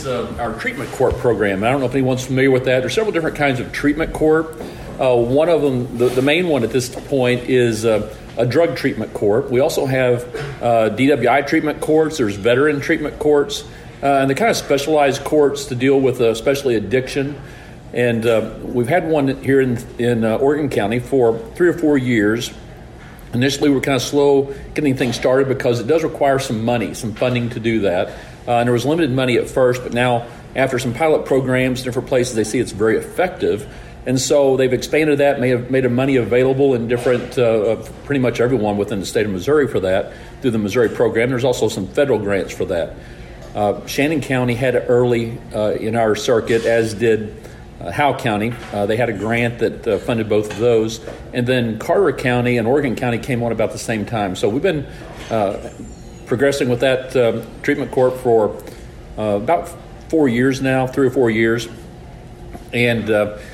our treatment court program. I don't know if anyone's familiar with that. There's several different kinds of treatment court. One of them, the main one at this point, is a drug treatment court. We also have DWI treatment courts. There's veteran treatment courts, and the kind of specialized courts to deal with especially addiction. And we've had one here in Oregon County for 3 or 4 years. Initially, we're kind of slow getting things started because it does require some money, some funding to do that. And there was limited money at first, but now after some pilot programs in different places, they see it's very effective. And so they've expanded that, made money available in different, pretty much everyone within the state of Missouri for that through the Missouri program. There's also some federal grants for that. Shannon County had it early in our circuit, as did Howe County. They had a grant that funded both of those. And then Carter County and Oregon County came on about the same time. So we've been progressing with that treatment court for about 4 years now, 3 or 4 years. And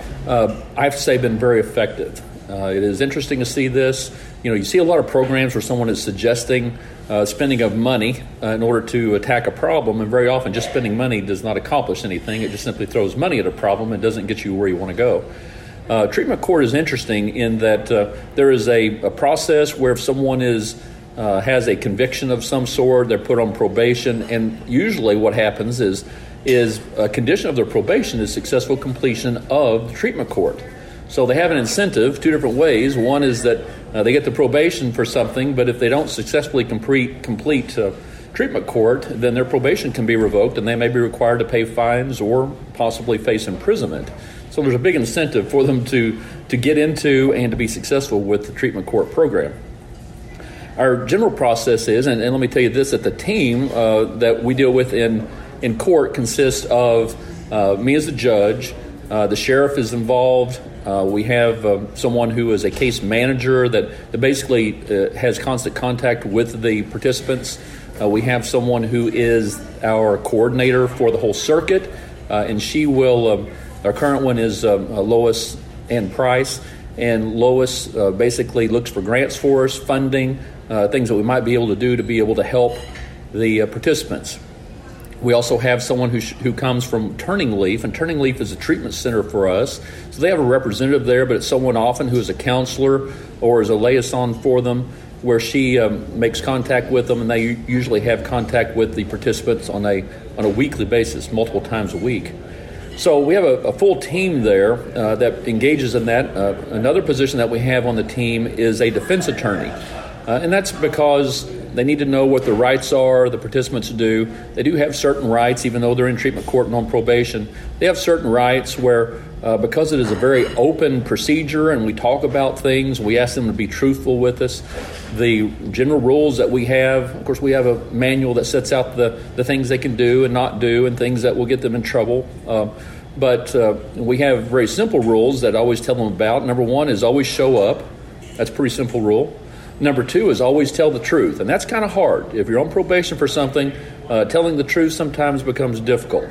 I have to say been very effective. It is interesting to see this. You see a lot of programs where someone is suggesting spending of money in order to attack a problem, and very often just spending money does not accomplish anything. It just simply throws money at a problem and doesn't get you where you want to go. Treatment court is interesting in that there is a process where if someone has a conviction of some sort, they're put on probation, and usually what happens is a condition of their probation is successful completion of the treatment court. So they have an incentive 2 different ways. One is that they get the probation for something, but if they don't successfully complete treatment court, then their probation can be revoked and they may be required to pay fines or possibly face imprisonment. So there's a big incentive for them to get into and to be successful with the treatment court program. Our general process is, and let me tell you this, that the team that we deal with in court consists of me as the judge. The sheriff is involved. We have someone who is a case manager that basically has constant contact with the participants. We have someone who is our coordinator for the whole circuit, and she will, our current one is Lois Ann Price, and Lois basically looks for grants for us, funding, things that we might be able to do to be able to help the participants. We also have someone who comes from Turning Leaf, and Turning Leaf is a treatment center for us. So they have a representative there, but it's someone often who is a counselor or is a liaison for them, where she makes contact with them, and they usually have contact with the participants on a weekly basis, multiple times a week. So we have a full team there that engages in that. Another position that we have on the team is a defense attorney. And that's because they need to know what the rights are, the participants do. They do have certain rights, even though they're in treatment court and on probation. They have certain rights where, because it is a very open procedure and we talk about things, we ask them to be truthful with us. The general rules that we have, of course, we have a manual that sets out the things they can do and not do and things that will get them in trouble. But we have very simple rules that I always tell them about. Number one is always show up. That's a pretty simple rule. Number two is always tell the truth, and that's kind of hard. If you're on probation for something, telling the truth sometimes becomes difficult.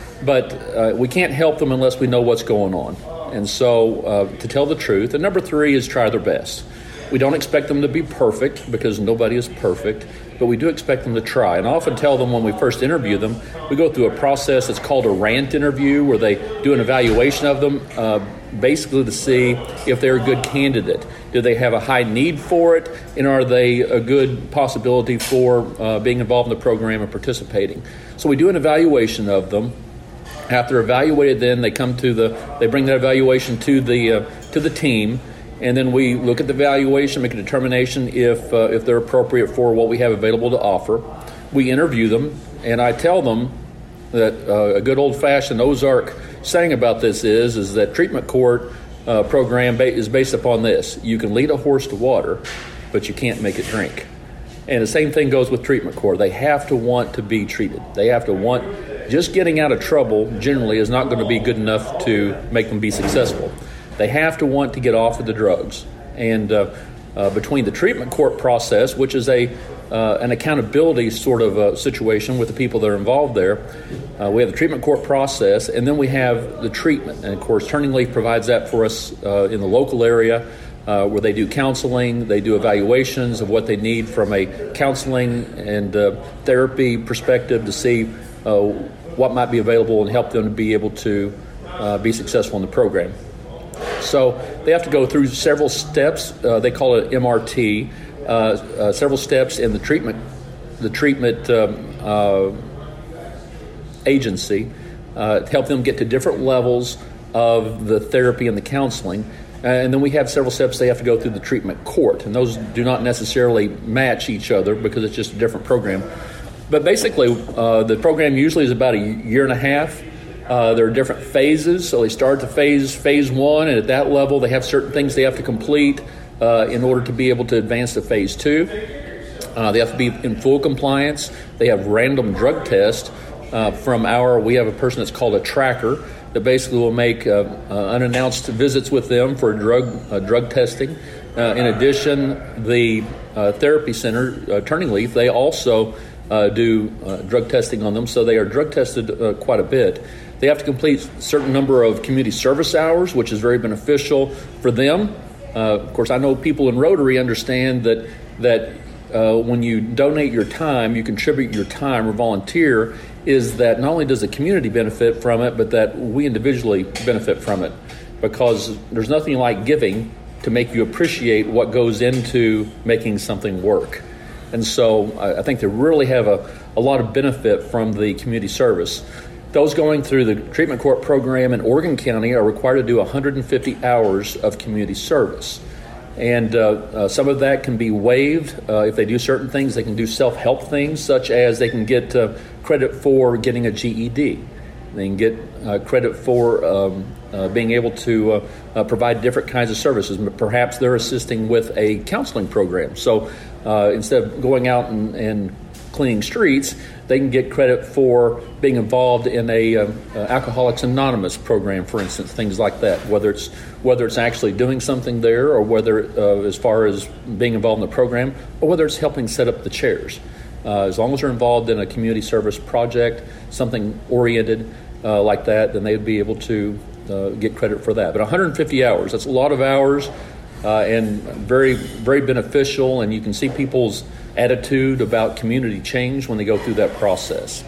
But we can't help them unless we know what's going on. And so to tell the truth. And number three is try their best. We don't expect them to be perfect because nobody is perfect, but we do expect them to try. And I often tell them when we first interview them, we go through a process that's called a RANT interview, where they do an evaluation of them, basically to see if they're a good candidate. Do they have a high need for it, and are they a good possibility for being involved in the program and participating? So we do an evaluation of them. After evaluated, then they bring that evaluation to the team. And then we look at the evaluation, make a determination if they're appropriate for what we have available to offer. We interview them, and I tell them that a good old-fashioned Ozark saying about this is that treatment court program is based upon this: you can lead a horse to water, but you can't make it drink. And the same thing goes with treatment court. They have to want to be treated. They have to want. Just getting out of trouble generally is not going to be good enough to make them be successful. They have to want to get off of the drugs. And between the treatment court process, which is an accountability sort of situation with the people that are involved there, we have the treatment court process, and then we have the treatment. And, of course, Turning Leaf provides that for us in the local area, where they do counseling, they do evaluations of what they need from a counseling and therapy perspective to see what might be available and help them to be able to be successful in the program. So they have to go through several steps. They call it MRT, several steps in the treatment agency to help them get to different levels of the therapy and the counseling. And then we have several steps they have to go through the treatment court. And those do not necessarily match each other because it's just a different program. But basically, the program usually is about a year and a half. There are different phases. So they start to phase one, and at that level, they have certain things they have to complete in order to be able to advance to phase two. They have to be in full compliance. They have random drug tests we have a person that's called a tracker that basically will make unannounced visits with them for drug testing. In addition, the therapy center, Turning Leaf, they also do drug testing on them, so they are drug tested quite a bit. They have to complete a certain number of community service hours, which is very beneficial for them. Of course, I know people in Rotary understand that when you donate your time, you contribute your time or volunteer, is that not only does the community benefit from it, but that we individually benefit from it, because there's nothing like giving to make you appreciate what goes into making something work. And so I think they really have a lot of benefit from the community service. Those going through the treatment court program in Oregon County are required to do 150 hours of community service. And some of that can be waived. If they do certain things, they can do self-help things, such as they can get credit for getting a GED. They can get credit for being able to provide different kinds of services. Perhaps they're assisting with a counseling program. So instead of going out and cleaning streets, they can get credit for being involved in a Alcoholics Anonymous program, for instance, things like that. Whether it's actually doing something there, or whether as far as being involved in the program, or whether it's helping set up the chairs. As long as they're involved in a community service project, something oriented like that, then they'd be able to get credit for that. But 150 hours, that's a lot of hours, and very, very beneficial, and you can see people's attitude about community change when they go through that process.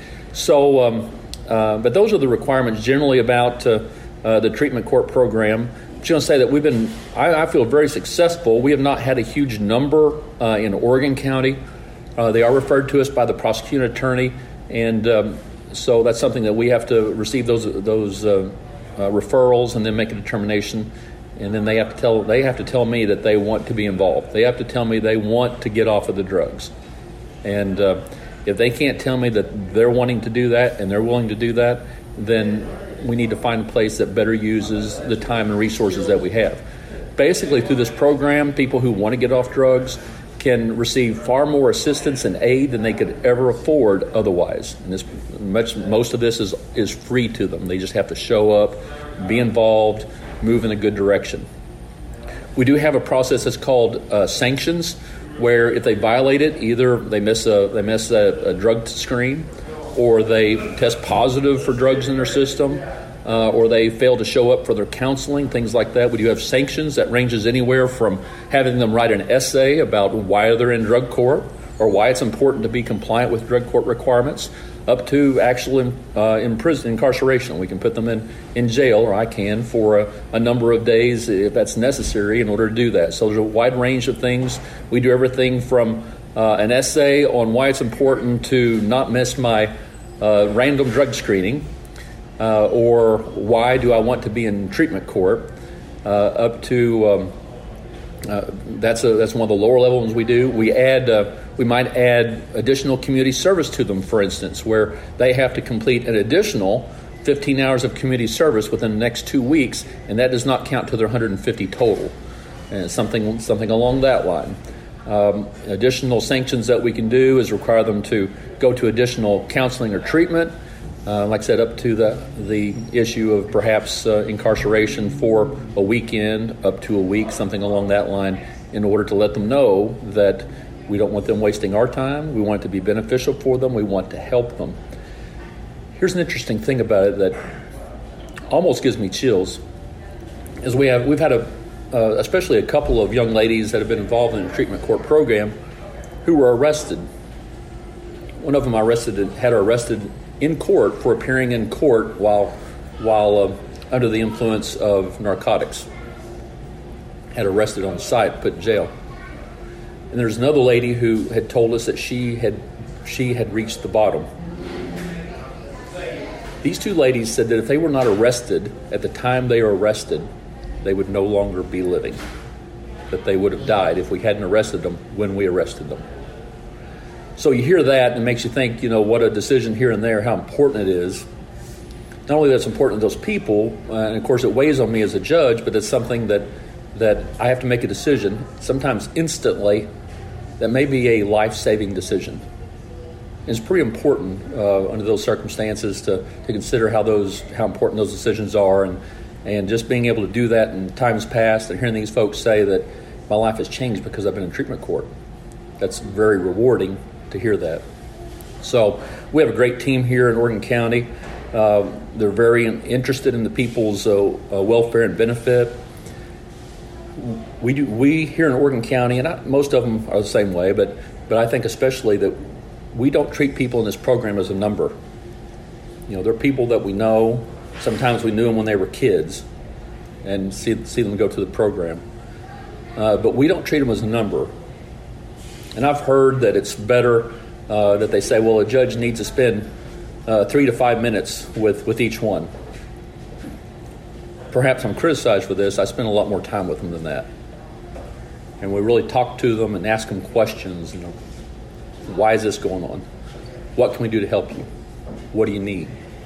So, but those are the requirements generally about the treatment court program. I'm just going to say that I feel very successful. We have not had a huge number in Oregon County. They are referred to us by the prosecuting attorney, and so that's something that we have to receive those referrals and then make a determination. And then they have to tell me that they want to be involved. They have to tell me they want to get off of the drugs. And if they can't tell me that they're wanting to do that and they're willing to do that, then we need to find a place that better uses the time and resources that we have. Basically, through this program, people who want to get off drugs can receive far more assistance and aid than they could ever afford otherwise. And most of this is free to them. They just have to show up, be involved, move in a good direction. We do have a process that's called sanctions, where if they violate it, either they miss a drug screen, or they test positive for drugs in their system, or they fail to show up for their counseling, things like that. We do have sanctions that ranges anywhere from having them write an essay about why they're in drug court or why it's important to be compliant with drug court requirements, up to actual incarceration. We can put them in jail, or I can, for a number of days if that's necessary in order to do that. So there's a wide range of things. We do everything from an essay on why it's important to not miss my random drug screening, or why do I want to be in treatment court, up to that's one of the lower level ones we do. We might add additional community service to them, for instance, where they have to complete an additional 15 hours of community service within the next 2 weeks, and that does not count to their 150 total. And something along that line. Additional sanctions that we can do is require them to go to additional counseling or treatment. Like I said, up to the issue of perhaps incarceration for a weekend, up to a week, something along that line, in order to let them know that we don't want them wasting our time. We want it to be beneficial for them. We want to help them. Here's an interesting thing about it that almost gives me chills. Is we've had especially a couple of young ladies that have been involved in the treatment court program who were arrested. One of them had her arrested in court for appearing in court while under the influence of narcotics. Had arrested on site, put in jail. And there's another lady who had told us that she had reached the bottom. These two ladies said that if they were not arrested at the time they were arrested, they would no longer be living. That they would have died if we hadn't arrested them when we arrested them. So you hear that and it makes you think, what a decision here and there, how important it is. Not only that's important to those people, and of course it weighs on me as a judge, but it's something that I have to make a decision, sometimes instantly, that may be a life-saving decision. It's pretty important under those circumstances to consider how important those decisions are, and just being able to do that in times past and hearing these folks say that my life has changed because I've been in treatment court. That's very rewarding to hear that. So we have a great team here in Oregon County. They're very interested in the people's welfare and benefit. We here in Oregon County, and most of them are the same way, but I think especially that we don't treat people in this program as a number. They're people that we know. Sometimes we knew them when they were kids and see them go through the program. But we don't treat them as a number. And I've heard that it's better that they say, well, a judge needs to spend 3 to 5 minutes with each one. Perhaps I'm criticized for this. I spend a lot more time with them than that. And we really talk to them and ask them questions. Why is this going on? What can we do to help you? What do you need?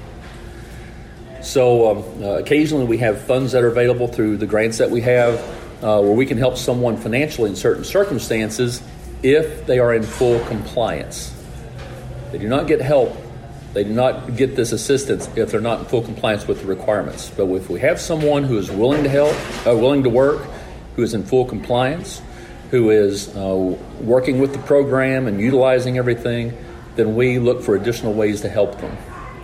So occasionally we have funds that are available through the grants that we have where we can help someone financially in certain circumstances if they are in full compliance. They do not get help. They do not get this assistance if they're not in full compliance with the requirements. But if we have someone who is willing to help, willing to work, who is in full compliance, who is working with the program and utilizing everything, then we look for additional ways to help them.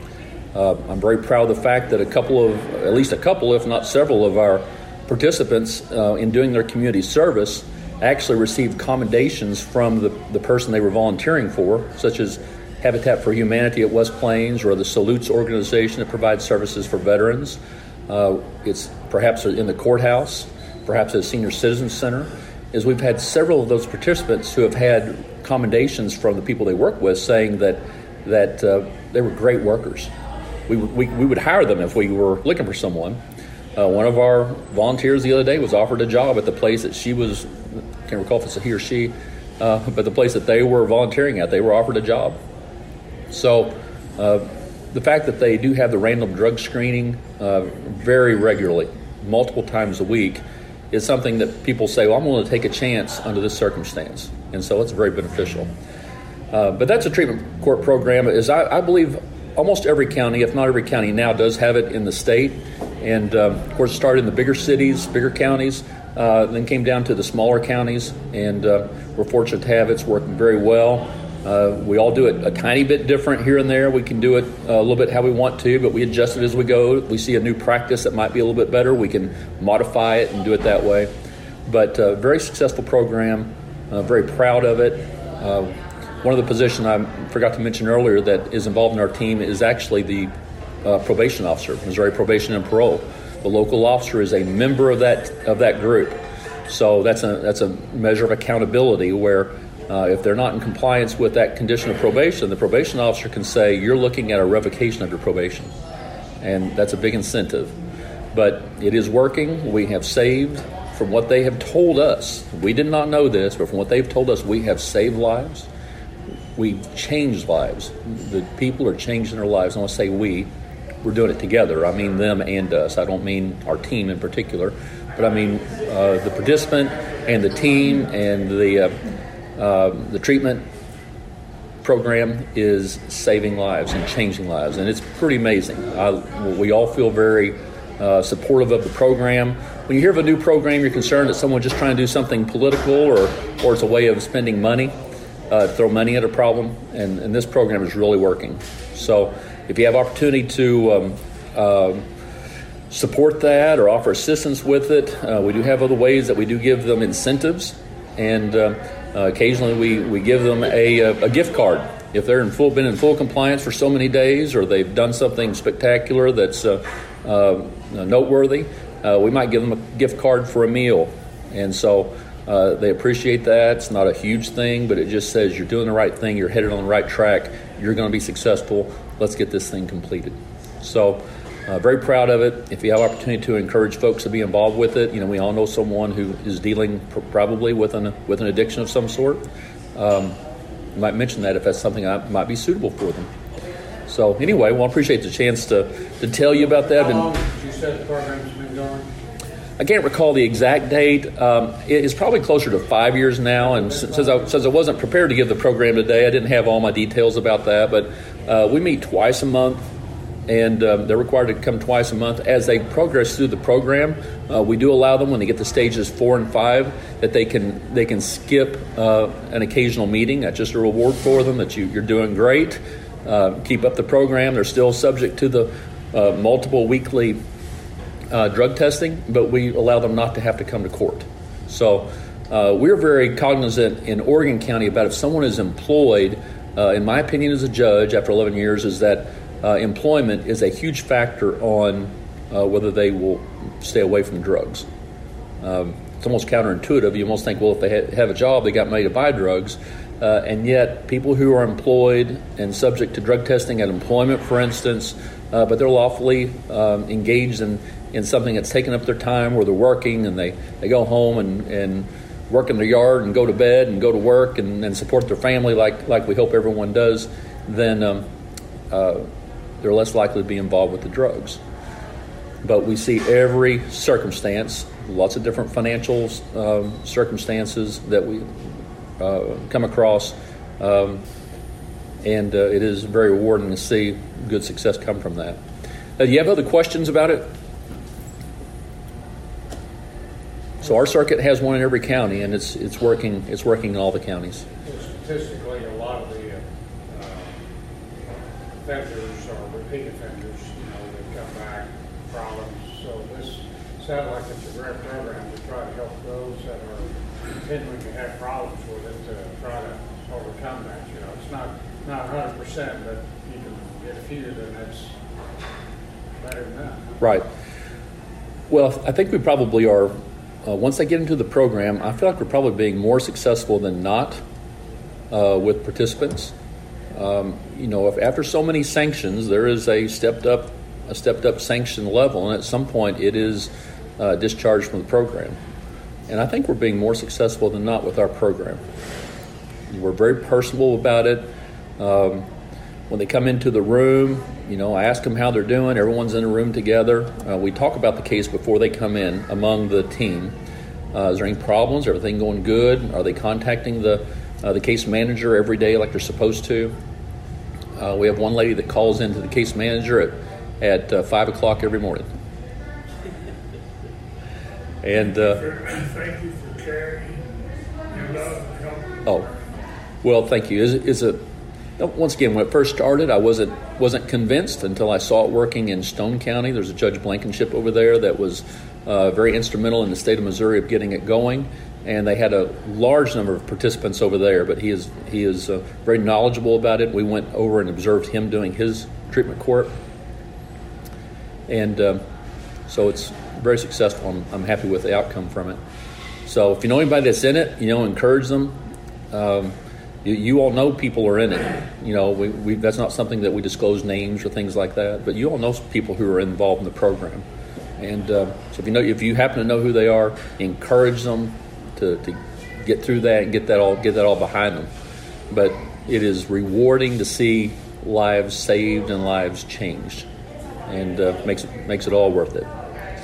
I'm very proud of the fact that at least a couple, if not several of our participants in doing their community service actually received commendations from the person they were volunteering for, such as Habitat for Humanity at West Plains or the Salutes organization that provides services for veterans. It's perhaps in the courthouse, perhaps at a senior citizen center, is we've had several of those participants who have had commendations from the people they work with saying that they were great workers. We would hire them if we were looking for someone. One of our volunteers the other day was offered a job at the place that she was, I can't recall if it's a he or she, but the place that they were volunteering at, they were offered a job. So the fact that they do have the random drug screening very regularly, multiple times a week, is something that people say, well, I'm willing to take a chance under this circumstance. And so it's very beneficial. But that's a treatment court program. I believe almost every county, if not every county now, does have it in the state. And of course, it started in the bigger cities, bigger counties, then came down to the smaller counties. And we're fortunate to have it. It's working very well. We all do it a tiny bit different here and there. We can do it a little bit how we want to, but we adjust it as we go. We see a new practice that might be a little bit better. We can modify it and do it that way. But very successful program, very proud of it. One of the positions I forgot to mention earlier that is involved in our team is actually the probation officer, Missouri Probation and Parole. The local officer is a member of that group. So that's a measure of accountability where if they're not in compliance with that condition of probation, the probation officer can say, you're looking at a revocation of your probation. And that's a big incentive. But it is working. We have saved, from what they have told us, we did not know this, but from what they've told us, we have saved lives. We've changed lives. The people are changing their lives. I want to say we're doing it together. I mean them and us. I don't mean our team in particular, but I mean the participant and the team and the treatment program is saving lives and changing lives, and it's pretty amazing. We all feel very supportive of the program. When you hear of a new program, you're concerned that someone's just trying to do something political or it's a way of spending money, throw money at a problem, and this program is really working. So if you have opportunity to support that or offer assistance with it, we do have other ways that we do give them incentives, and occasionally we give them a gift card if they're been in full compliance for so many days, or they've done something spectacular that's noteworthy, we might give them a gift card for a meal. And so they appreciate that. It's not a huge thing, but it just says you're doing the right thing, you're headed on the right track, you're going to be successful. Let's get this thing completed. So very proud of it. If you have opportunity to encourage folks to be involved with it, we all know someone who is dealing probably with an addiction of some sort. You might mention that if that's something that might be suitable for them. So anyway, I appreciate the chance to tell you about that. How long did you say the program's been going? I can't recall the exact date. It's probably closer to 5 years now. And since I wasn't prepared to give the program today, I didn't have all my details about that. But we meet twice a month, and they're required to come twice a month. As they progress through the program, we do allow them, when they get to stages 4 and 5, that they can skip an occasional meeting. That's just a reward for them, that you're doing great. Keep up the program. They're still subject to the multiple weekly drug testing, but we allow them not to have to come to court. So we're very cognizant in Oregon County about, if someone is employed, in my opinion as a judge after 11 years, is that employment is a huge factor on whether they will stay away from drugs. It's almost counterintuitive. You almost think, well, if they have a job, they got money to buy drugs. And yet people who are employed and subject to drug testing at employment, for instance, but they're lawfully engaged in something that's taken up their time, where they're working, and they go home and work in their yard and go to bed and go to work and support their family like we hope everyone does, then they're less likely to be involved with the drugs. But we see every circumstance, lots of different financial circumstances that we come across, and it is very rewarding to see good success come from that. Do you have other questions about it? So our circuit has one in every county, and it's working in all the counties. Statistically, a lot of the offenders are repeat offenders. They come back, problems. So this sounds like it's a great program to try to help those that are continuing to have problems with it, to try to overcome that. It's not 100%, but you can get a few, then that's better than that. Right. Well, I think we probably are. Once they get into the program, I feel like we're probably being more successful than not with participants. If after so many sanctions, there is a stepped up sanction level, and at some point it is discharged from the program. And I think we're being more successful than not with our program. We're very personable about it. When they come into the room, I ask them how they're doing. Everyone's in a room together. We talk about the case before they come in among the team. Is there any problems? Everything going good? Are they contacting the case manager every day like they're supposed to? We have one lady that calls into the case manager at 5 o'clock every morning. And thank you for caring and love and help. Oh, well, thank you. Once again, when it first started, I wasn't convinced until I saw it working in Stone County. There's a Judge Blankenship over there that was very instrumental in the state of Missouri of getting it going, and they had a large number of participants over there. But he is very knowledgeable about it. We went over and observed him doing his treatment court, and so it's very successful. I'm happy with the outcome from it. So if you know anybody that's in it, encourage them. You all know people are in it. We that's not something that we disclose names or things like that, but you all know people who are involved in the program. And so if you happen to know who they are, encourage them to get through that and get that all behind them. But it is rewarding to see lives saved and lives changed, and makes it all worth it.